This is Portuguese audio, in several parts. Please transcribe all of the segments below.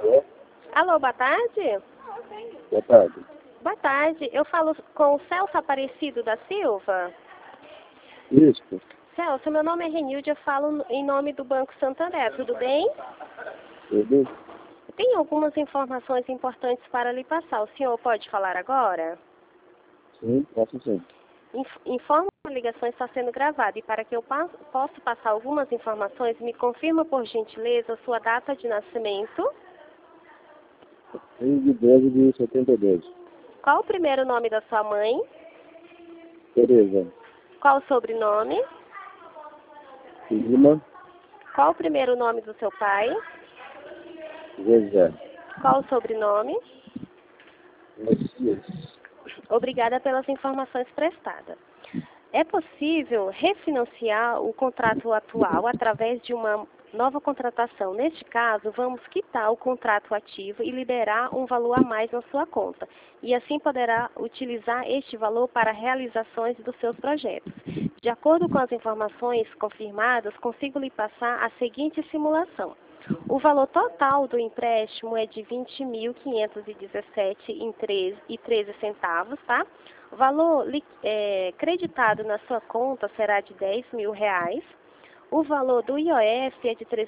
É? Alô, boa tarde? Boa tarde. Boa tarde. Eu falo com o Celso Aparecido da Silva. Isso. Celso, meu nome é Renilde, eu falo em nome do Banco Santander, tudo bem? Tudo? Tem algumas informações importantes para lhe passar. O senhor pode falar agora? Sim, posso sim. Informo que a ligação está sendo gravada e para que eu possa passar algumas informações, me confirma por gentileza a sua data de nascimento. 15 de 12 de 72. Qual o primeiro nome da sua mãe? Tereza. Qual o sobrenome? Lima. Qual o primeiro nome do seu pai? José. Qual o sobrenome? Messias. Obrigada pelas informações prestadas. É possível refinanciar o contrato atual através de uma nova contratação. Neste caso, vamos quitar o contrato ativo e liberar um valor a mais na sua conta. E assim poderá utilizar este valor para realizações dos seus projetos. De acordo com as informações confirmadas, consigo lhe passar a seguinte simulação. O valor total do empréstimo é de R$ 20.517,13 centavos, O valor creditado na sua conta será de R$ 10.000. O valor do IOF é de R$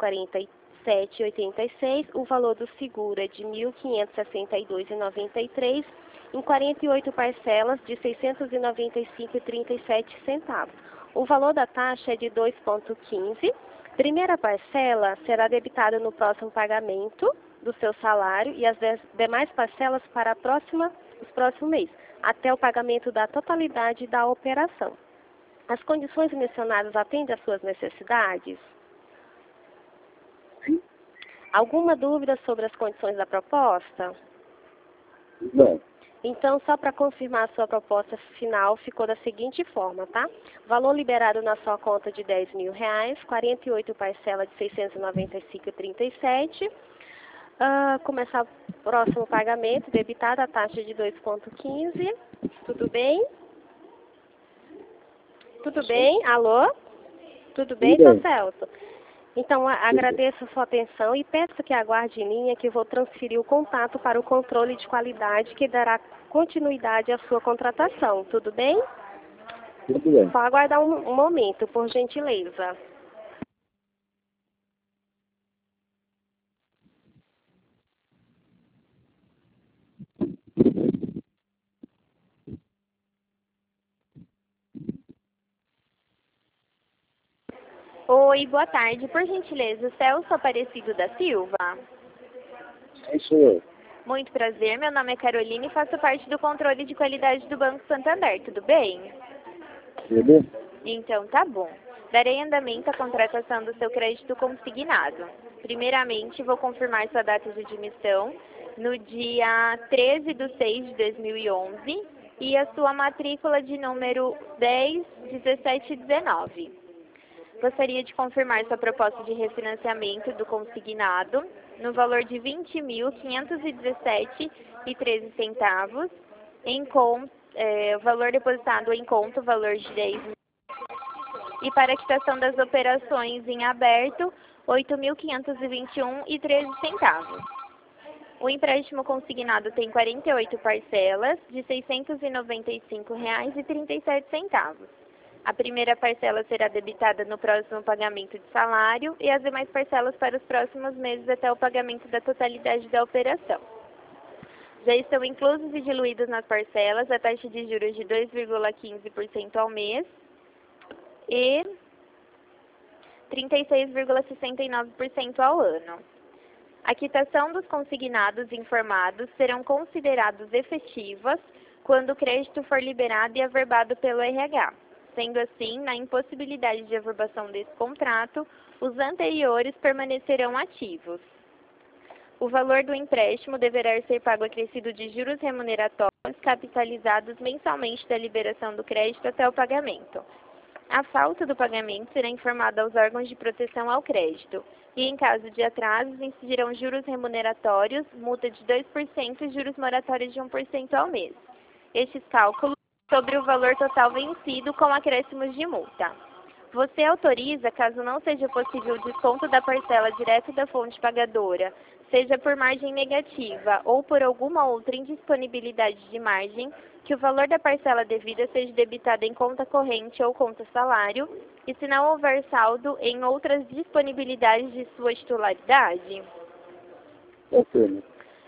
347,86. O valor do seguro é de R$ 1.562,93, em 48 parcelas de R$ 695,37. O valor da taxa é de 2,15. Primeira parcela será debitada no próximo pagamento do seu salário e as demais parcelas para os próximos meses, até o pagamento da totalidade da operação. As condições mencionadas atendem às suas necessidades? Sim. Alguma dúvida sobre as condições da proposta? Não. Então, só para confirmar a sua proposta final, ficou da seguinte forma, tá? Valor liberado na sua conta de R$ 10.000, 48 parcelas de R$ 695,37. Começar o próximo pagamento, debitada a taxa de 2,15. Tudo bem? Tudo bem? Alô? Tudo bem, seu Celso? Então, agradeço a sua atenção e peço que aguarde em linha que vou transferir o contato para o controle de qualidade que dará continuidade à sua contratação. Tudo bem? Tudo bem. Só aguardar um momento, por gentileza. Oi, boa tarde. Por gentileza, Celso Aparecido da Silva? Sim, senhor. Muito prazer, meu nome é Carolina e faço parte do controle de qualidade do Banco Santander, tudo bem? Tudo? Então, tá bom. Darei andamento à contratação do seu crédito consignado. Primeiramente, vou confirmar sua data de admissão no dia 13 de 6 de 2011 e a sua matrícula de número 101719. Gostaria de confirmar sua proposta de refinanciamento do consignado no valor de R$ 20.517,13, o valor depositado em conta, o valor de 10.000, e para a quitação das operações em aberto, R$ 8.521,13. O empréstimo consignado tem 48 parcelas de R$ 695,37. A primeira parcela será debitada no próximo pagamento de salário e as demais parcelas para os próximos meses até o pagamento da totalidade da operação. Já estão inclusos e diluídos nas parcelas a taxa de juros de 2,15% ao mês e 36,69% ao ano. A quitação dos consignados informados serão considerados efetivas quando o crédito for liberado e averbado pelo RH. Sendo assim, na impossibilidade de averbação desse contrato, os anteriores permanecerão ativos. O valor do empréstimo deverá ser pago acrescido de juros remuneratórios capitalizados mensalmente da liberação do crédito até o pagamento. A falta do pagamento será informada aos órgãos de proteção ao crédito e, em caso de atrasos, incidirão juros remuneratórios, multa de 2% e juros moratórios de 1% ao mês. Estes cálculos sobre o valor total vencido com acréscimos de multa. Você autoriza, caso não seja possível o desconto da parcela direto da fonte pagadora, seja por margem negativa ou por alguma outra indisponibilidade de margem, que o valor da parcela devida seja debitado em conta corrente ou conta salário, e se não houver saldo em outras disponibilidades de sua titularidade. Confirmo.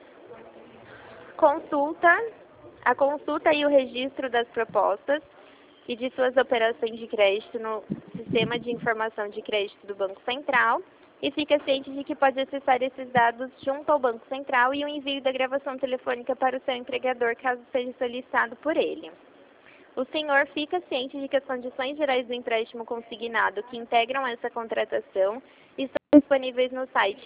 A consulta e o registro das propostas e de suas operações de crédito no Sistema de Informação de Crédito do Banco Central, e fica ciente de que pode acessar esses dados junto ao Banco Central e o envio da gravação telefônica para o seu empregador, caso seja solicitado por ele. O senhor fica ciente de que as condições gerais do empréstimo consignado que integram essa contratação estão disponíveis no site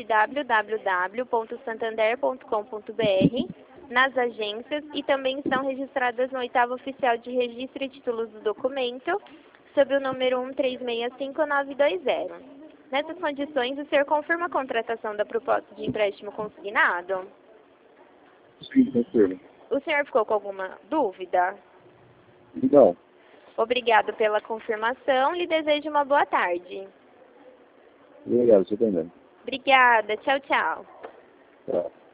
www.santander.com.br, nas agências, e também estão registradas no 8º Oficial de Registro e Títulos do Documento, sob o número 1365-920. Nessas condições, o senhor confirma a contratação da proposta de empréstimo consignado? Sim, confirmo. O senhor ficou com alguma dúvida? Não. Obrigado pela confirmação. Lhe desejo uma boa tarde. Obrigado, você também. Obrigada. Tchau, tchau. Tchau.